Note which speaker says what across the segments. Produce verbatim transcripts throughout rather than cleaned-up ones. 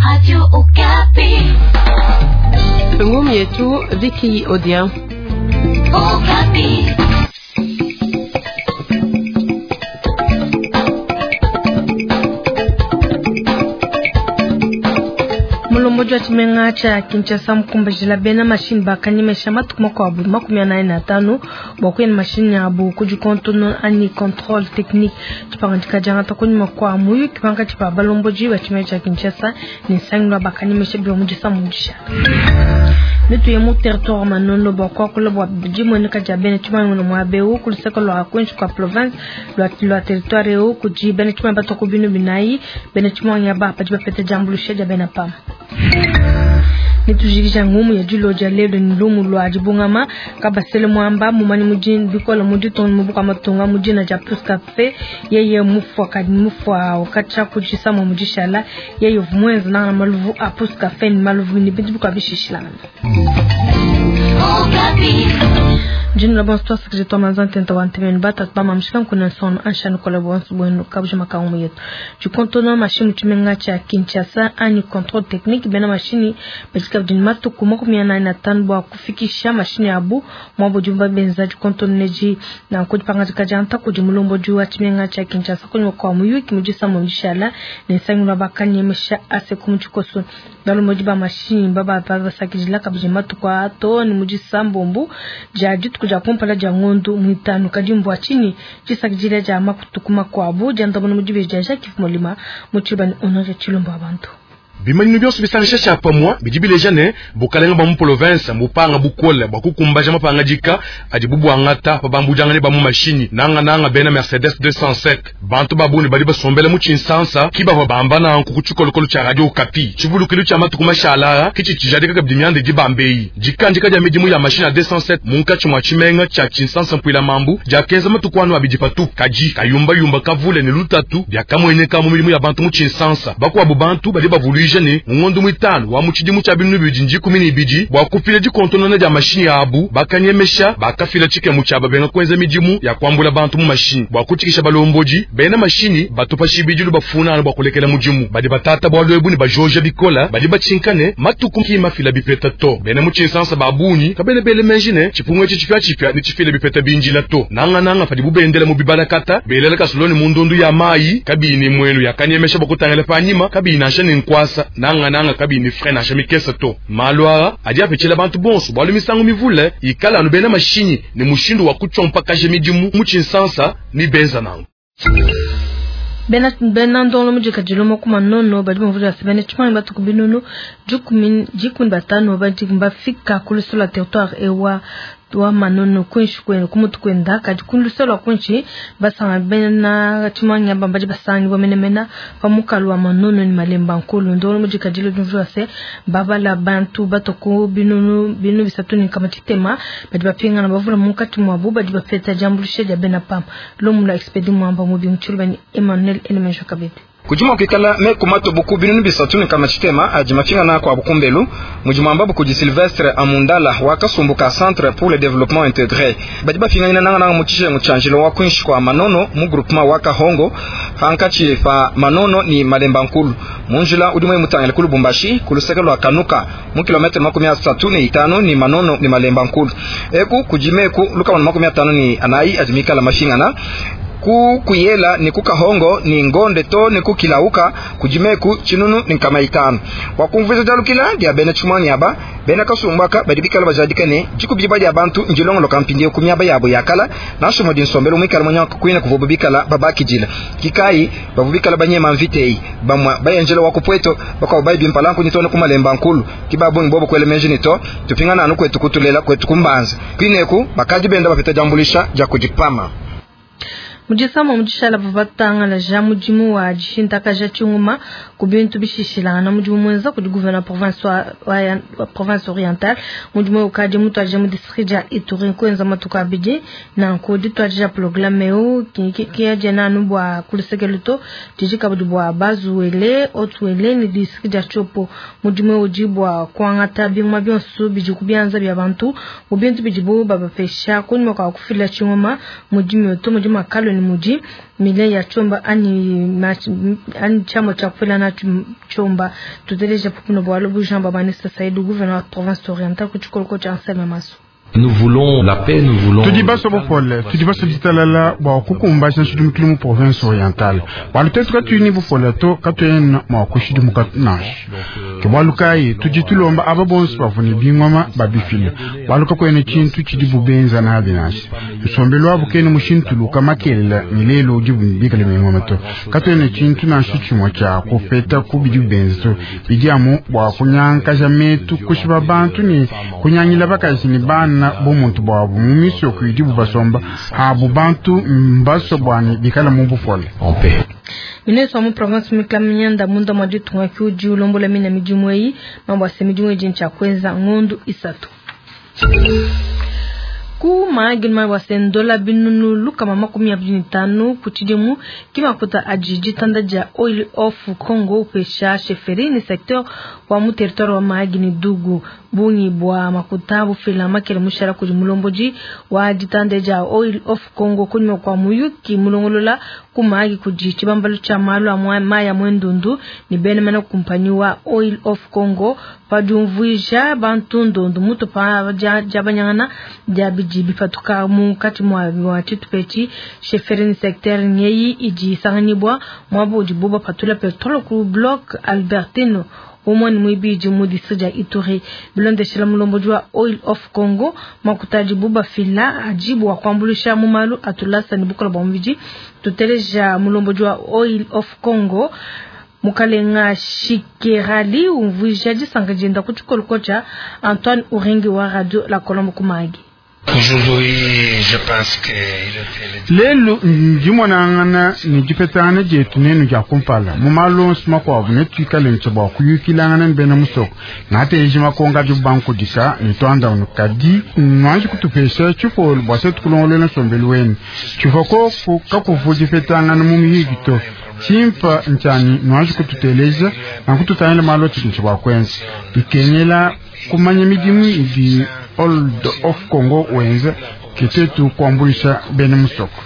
Speaker 1: Radio Okapi.
Speaker 2: Ngumi yetu Vicky Odia.
Speaker 1: Okapi.
Speaker 3: Mulombojo atimenga cha Kinshasa mkumba jila bena machine bakani mesha matukuma kwa abu makumi anaye na tano bokweni machine ya abu kujikontono ani control technique chipangatika jangata kwenye makwa muyu kipanga chipa balomboji wachime cha Kinshasa ni sangwa bakani mesha biwa mujisa mujisha Nitu yemu territoire manono bokwa kula bwa bijimo nika jabene chuma ngono mwabeu kuliseko lo kwenchi kwa province lo lo territoire yo kuji bene chuma batoko binu binai bene chuma nyaba pajiba pete jambulusha jabena pam Nitujirija ngumu ya julo jalelo ni lumu lo ajibungama kabasele mwamba mumani mujini bikola mujiton mubuka matunga mujina japus cafe yeye mufwa kadi mufwa wakacha kujisa mujishala yeye vumwenza na maluvu apus cafe ni maluvu ni bidibuka bishishilana Jinu la bonsoir secrétaire manzan tenta wantemen bata bama mshikam kuna son anshanu collaboration bueno kabuje makaumu yetu jukontona machine tumenga cha Kinshasa ani control technique bena machine basika bjin matu kumako miana na tanbo kufikisha machine abu mwabo jumba benza jukontona neji na kujipanga jikajanta kujimulombo jua tumenga cha Kinshasa kunyo kwa muyu kimujisa mwishala ni sangula bakanye mesha ase kumchukoso dalo mojiba machine baba baba sakijila kabuje matu kwa to ni mujisa mbombu jaji kuja kumpala jangondo mwitanu kajimbo achini chisakijile ja makutukuma kwa abu jandabono mujibe jaja kifumolima muchibani onoje chilombo abantu
Speaker 4: Bimani byose bisangisha chapa mwa bijibile jane bokalenga ba mu province mbupanga bukola bakukumbaja mapanga jika ajibubu angata babambujanga ne ba mu machine nanga nanga bena Mercedes deux cent cinq bantu babuni bali basombela mu chinsansa kiba babamba na nkukuchukolo kolo cha Radio Okapi chibulu kilu cha matu kumashala kichi chijadika kabdimyande jibambei jikanje kaja mejimu ya machine deux cent sept munka chumwa chimenga cha chinsansa mpwila mambu jakenza matu kwanu abijipatu kaji kayumba yumba kavule ne lutatu byakamwene kamu milimu ya bantu mu chinsansa bakwa bubantu bali bavulu jene ngondu mwitano wa muchidimu cha binu bijinji kumini biji bwa kufile jikontono na ja machine ya abu bakanyemesha bakafila chike muchaba benga kwenza mijimu ya kwambula bantu mu machine bwa kuchikisha balomboji bena machine batupa shibiji lubafuna bwa kulekela mujimu badi batata bwa lwebu ni bajoja bikola badi bachinkane matuku kima fila bipeta to bena muchinsansa babuni kabele bele menjine chipumwe chichipya chipya ni chifile bipeta binjila to nanga nanga fadi bubendela mu bibalakata belela kasuloni mundundu ya mai kabini mwenu ya kanyemesha bakutangela panyima kabina shani nkwasa nanga nanga kabini frena shamikesa to malwara adia pechela bantu bonso bwa lumisangu mivule ikala no bena machine ni mushindo wa kuchompa kaje midimu muchinsansa ni benza nangu
Speaker 3: Bena bena ndolo mujika jilomo kuma nono badi mvura sebene chuma batu kubinono jukumin jikun batano badi mbafika kulusula territoire ewa wa manono kwenshi kwenu kumutu kwenda kajikundu solo kwenshi basa bena chimanya bambaji basani wamenemena pamukalu wa manono ni malemba nkulu ndolo mujika jilo mvura se baba la bantu batoko binunu binu bisatuni kama titema badi bapinga na bavula mukati mwabu badi bapeta jambulishe ja bena pam lomula expedi mwamba mubi mchulubani Emmanuel Enemesho Kabete
Speaker 5: Kujuma kikala me kumato buku binunu bisatuni kama chitema ajimafinga na kwa bukumbelu mujumamba buku di Sylvestre Amundala wakasumbuka centre pour le développement intégré badiba finga ina nanga nanga muchishe muchanjilo wa kwinshi kwa manono mu groupement waka hongo hankachi fa manono ni malemba nkulu munjula udimwe mutangele kulu bumbashi kulusekelo akanuka mu kilometre makumi atatu ni itano ni manono ni malemba nkulu eku kujimeku luka wana makumi atano ni anai ajimika la mafinga na ku kuyela ni kukahongo ni ngonde to ni kukilauka kujimeku chinunu ni kama itano wakumviza jalukila dia bena chumani aba bena kasumbaka badibikala bajadikane jikubiba dia bantu njilongo lokampindie kumyaba yabo yakala naso modin sombelo mwikala mwanya kuina kuvubikala babaki jila kikai babubikala banyema mvitei bamwa bayenjelo wakupweto baka ubayi mpalanku nitone kumalemba nkulu kibabu ngibobo kwele menjini to tupingana anu kwetu kutulela kwetu kumbanza kwineku bakaji benda bapeta jambulisha ja kujipama
Speaker 3: Mujisama mujishala babatanga la jamu jimu wa jishinta kaja chunguma kubintu bishishila na mujimu mwenza kujiguvena province wa, wa, wa province orientale mujimu ukaji mutu ajamu district ja Ituri kwenza matuka abiji na kodi tu aja programmeo kia jena nubwa kulisegeluto tijika budibwa bazuwele otuwele ni district ja chopo mujimu ujibwa kuangata bingma bionsu bijikubianza bia bantu ubintu bijibu babafesha kunima kwa kufila chunguma mujimu yoto mujimu akalo ni muji mile ya chomba ani ani chama cha kufela na chomba tuteleje pukuno bwalo bujamba banista Saïdou gouverneur de province orientale kuchukolko cha Anselme Masu.
Speaker 6: Nous voulons la paix, nous voulons...
Speaker 7: Tu dis pas ça pour Paul, tu dis pas ça dit là, bon, kukumba c'est sur une province orientale. Bon, peut-être que tu es niveau Paul, toi, quand tu es un, moi, couché de mon nage. Que moi, Lukai, tu dis tout le monde, ah bon, c'est pas venu bien, maman, babi file. Bon, Lukai, quand on est chin, tu dis boubé, zana, dénage. Tu sommes belois, vous qu'est-ce machine, tu l'as, comme aquel, il est l'eau du boubé, que les mêmes moments. Quand on est chin, tu n'as pas tu m'as tia, qu'on fait ta coupe du benzo. Puis dis à moi, bon, qu'on y a un cajamé, tout couche baban, tu n'es, qu'on y a une lava, qu'à s'y ban, bon muntu babu mumisyo kwidi bubasomba abu bantu mbaso bwani bikala mubu fole
Speaker 6: en paix.
Speaker 3: Ministre wa province Miklamyanda munda mwa tunga kyuji ulombola mina mijumwei mambo asemijumwe jincha kweza ngondu isatu ku maagilma wasendola binunu luka mama kumi ya binitanu kuchidemu kima kuta ajiji tandaja oil of Congo pesha sheferi ni secteur wa mu territoire wa maagini dugu bunyi bwa makutabu fila makele mushara kuri mulomboji wa jitandeja oil of Congo kunyo kwa muyuki mulongolola kumaagi kujichi bambalu cha malu amwa maya mwendundu ni benemena kumpanyiwa oil of Congo padumvuisha bantundundu muto pa jabanyana jabiji bifatuka mu kati mwa wa titupechi sheferi secteur nyeyi iji sanganibwa mwaboji buba patula petrol ku bloc Albertino umoni mwibiji mudi suja Ituri bilonde shila mulombojwa oil of Congo makutaji buba fila ajibu wa kwambulisha mumalu atulasa ni bukola bombiji tuteleja mulombojwa oil of Congo mukalenga shikerali umvujaji sangajenda kuchukolkocha Antoine Urengi wa radio la Colombe kumagi.
Speaker 8: Aujourd'hui, je pense que
Speaker 7: lelo njimona ngana ni jipetana je tunenu ja kumpala mumalo sma kwa vune tukale nchaba kuyukila ngana bena musok ngate jima ko ngaju banko dika ni twanda on kadi nwanji kutupesha chuko bwaset kulongole na sombelweni chufoko ka kuvuji petana na mumihigito chimpa nchani nwanji kututeleza na kututana malo chikinchaba kwenzi ikenyela kumanya midimu idi Old of Congo wenza kitetu kuambulisha bene musoko.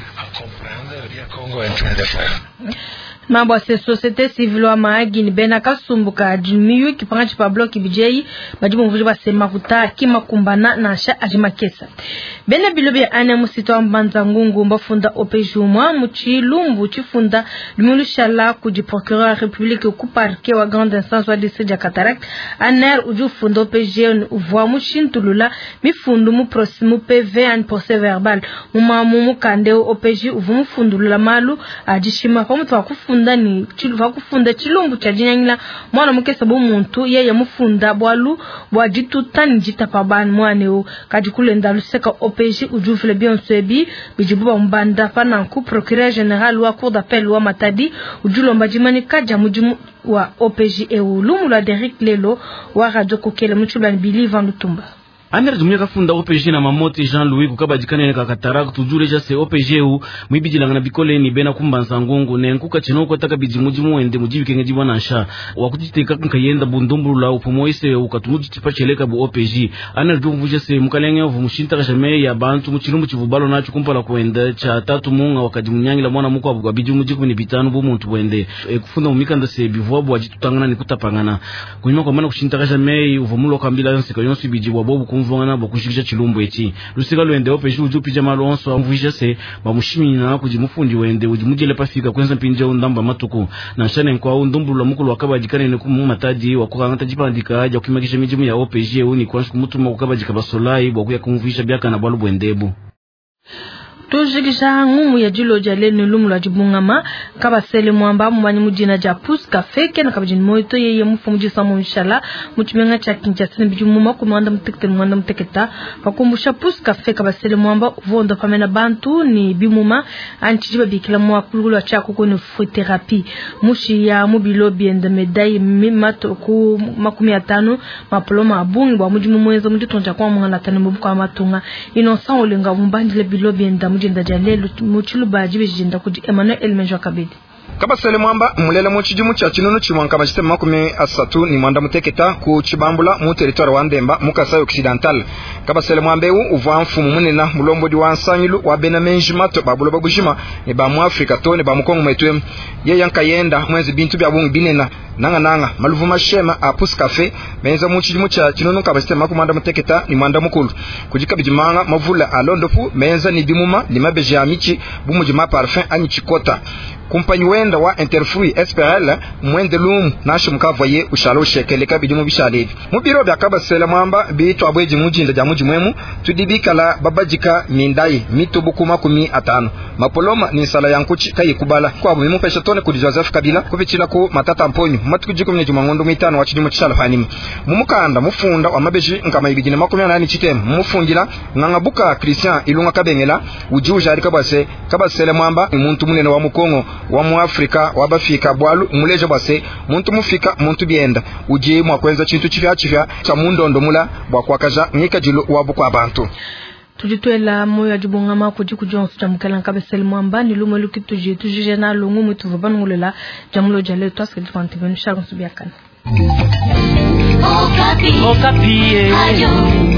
Speaker 3: Mambo ya société civile wa maagi ni bena kasumbuka jumiyu kipanga chipa bloki bijei bajibu mvuji wa sema kuta kima kumbana na asha ajima kesa. Bena bilobe ane musito wa mbanza ngungu mbafunda opejumwa mchilumbu chifunda lumulu shala kuji procureur république kuparke wa grande instance wa district ya Cataract aner uju fundo opejeu uvwa mushintulula mifundu mu prosimu P V an procès verbal mumamu mukandeo opeji uvu mufundulula malu ajishima kwa mtu wa kufunda ndani chiluva kufunda chilumbu cha jinyangila mwana mukesa bo muntu yeye mufunda bwalu bwajitu tani jitapa ban mwaneo kajikule ndaluseka opeji ujufile bien sebi bijibuba mbanda pananku procureur général wa cour d'appel wa Matadi ujulomba jimani kaja mujimu wa opeji eu lumu la Derrick Lelo wa radio kokele mchula Bilivan Lutumba.
Speaker 9: Amir jumuia kafunda O P G na Mamoti Jean-Louis kukabajikana ne kakataraku tujureja se O P G u mwibijilanga na bikole ni bena kumbanza ngungu ne nkuka chinoko taka bijimuji muende mujibi kengeji bwana sha wakutiteka nkayenda bundumburu la upomoise ukatumuji tipacheleka bu O P G Amir jumvuje se mukalenge ovu mushinta kashame ya bantu muchilumbu chivubalo nacho kumpala kuenda cha tatu munga wakajimunyangila mwana muko abu bijimuji kuni bitanu bu muntu wende e, kufunda umikanda se bivuabu wajitutangana ni kutapangana kunyuma kwa mana kushinta kashame uvumulo kambila yonsi kayonsi bijibu wabobu mvongana bokushikisha chilumbu eti lusika lwende opeshi ujupija malonso amvuisha se bamushimina kujimufundi wende ujimujele pafika kwenza mpinja undamba matuku na shane kwa undumbulu mukulu wakabajikane ne kumu Matadi wakukangata jipandika aja kukimakisha mijimu ya O P G uni kwa mutuma wakabajika basolai bokuya kumvuisha byaka na balu bwendebu tujikisha ngumu ya jilo jale ni lumu la jibungama kaba sele mwamba mwani mujina japus kafeke na kabajini moito yeye mfu mujisa mwishala mchumenga cha kinchasini bijumuma kumanda mtekete mwanda mteketa wakumbusha pus kafe kaba sele mwamba vondo pamena bantu ni bimuma anchijiba bikila mwa kululu wa chako kwenye therapy mushi ya mubilo biende medai mimato ku makumi atano mapoloma abungi wa mujimu mwezo mujitonja kwa mwanga tani mbuka wa matunga inosa ulenga mbandile bilo biende mujinda jalelu muchulu bajibe jinda kuji Emmanuel Elmenjo Kabedi.
Speaker 5: kabasele mwamba mulele mu chijimu cha chinunu chimwanka machite makumi asatu ni mwanda muteketa ku chibambula mu territoire wa Ndemba mu Kasai Occidental. Kabasele mwambeu uva mfumu munena mulombo di wansanyilu wa benamenji mato babulo bagujima ne ba mu Afrika to ne ba mu Kongo metwe ye yanka yenda mwezi bintu bya bungu binena nanga nanga maluvu mashema a Pus Cafe benza mu chijimu cha chinunu kabasele makumanda muteketa ni mwanda mukulu kujika bijimanga mavula alondofu benza ni dimuma limabeje ya michi bumujima parfum ani chikota kumpanyi wenda wa Interfrui S P L mwende lumu nasho mkavoye ushalo shekeleka bidimu bishalevi mubiro bya kabasele mwamba bitu abweji mujinda ja muji mwemu tudibikala babajika mindai mito bukuma kumi atano mapoloma ni sala yankuchi kai kubala kwa bu mupesha tone ku Joseph Kabila kubichila ku matata mponyo matukujiko mnyeji mwangondo mitano wa chidimo chishala fanima mumukanda mufunda wa mabeji nkama ibigine makumi nane chitemu mufungila ngangabuka Christian Ilunga Kabengela ujuja ari kabase kabasele mwamba ni muntu munene wa Mukongo wa mu Afrika wa bafika bwalu muleje base muntu mufika muntu bienda uje mwakwenza chintu chifya chifya cha mundondo mula bwa kwakaja nika jilo wabu kwa bantu
Speaker 3: tujitwela moyo ajibongama kujikujonso jamukela kabasele mwamba ni lumo lukituje tujije na lungu mutu vabangulela jamulo jale twaske twante benu sharon subiakana
Speaker 1: Okapi Okapi